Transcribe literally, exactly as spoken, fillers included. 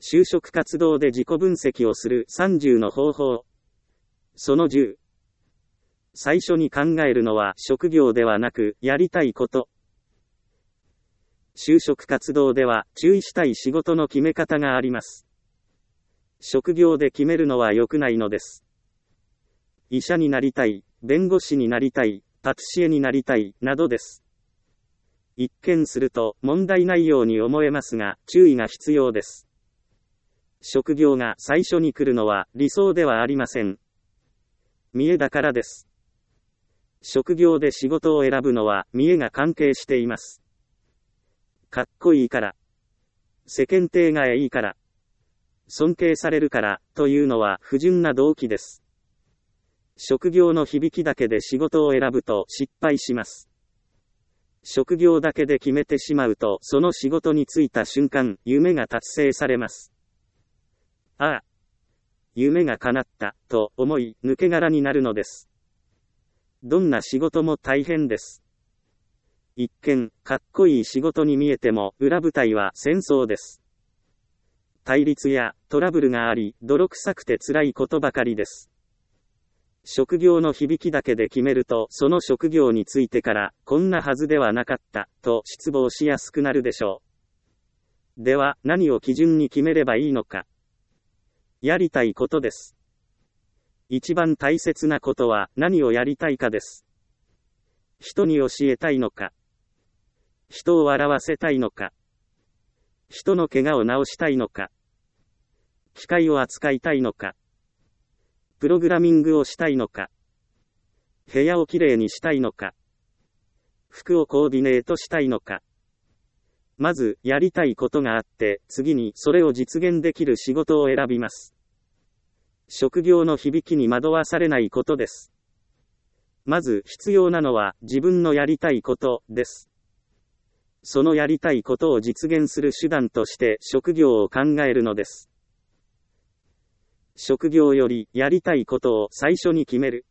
就職活動で自己分析をするさんじゅうの方法。そのじゅう。最初に考えるのは職業ではなく、やりたいこと。就職活動では注意したい仕事の決め方があります。職業で決めるのは良くないのです。医者になりたい、弁護士になりたい、パティシエになりたい、などです。一見すると問題ないように思えますが、注意が必要です。職業が最初に来るのは理想ではありません。見栄だからです。職業で仕事を選ぶのは見栄が関係しています。かっこいいから。世間体がいいから。尊敬されるから、というのは不純な動機です。職業の響きだけで仕事を選ぶと失敗します。職業だけで決めてしまうと、その仕事に就いた瞬間、夢が達成されます。ああ、夢が叶った、と思い、抜け殻になるのです。どんな仕事も大変です。一見、かっこいい仕事に見えても、裏舞台は戦争です。対立やトラブルがあり、泥臭くて辛いことばかりです。職業の響きだけで決めると、その職業についてから、こんなはずではなかった、と失望しやすくなるでしょう。では、何を基準に決めればいいのか。やりたいことです。一番大切なことは何をやりたいかです。人に教えたいのか。人を笑わせたいのか。人の怪我を治したいのか。機械を扱いたいのか。プログラミングをしたいのか。部屋をきれいにしたいのか。服をコーディネートしたいのか。まず、やりたいことがあって、次にそれを実現できる仕事を選びます。職業の響きに惑わされないことです。まず必要なのは自分のやりたいことです。そのやりたいことを実現する手段として職業を考えるのです。職業よりやりたいことを最初に決める。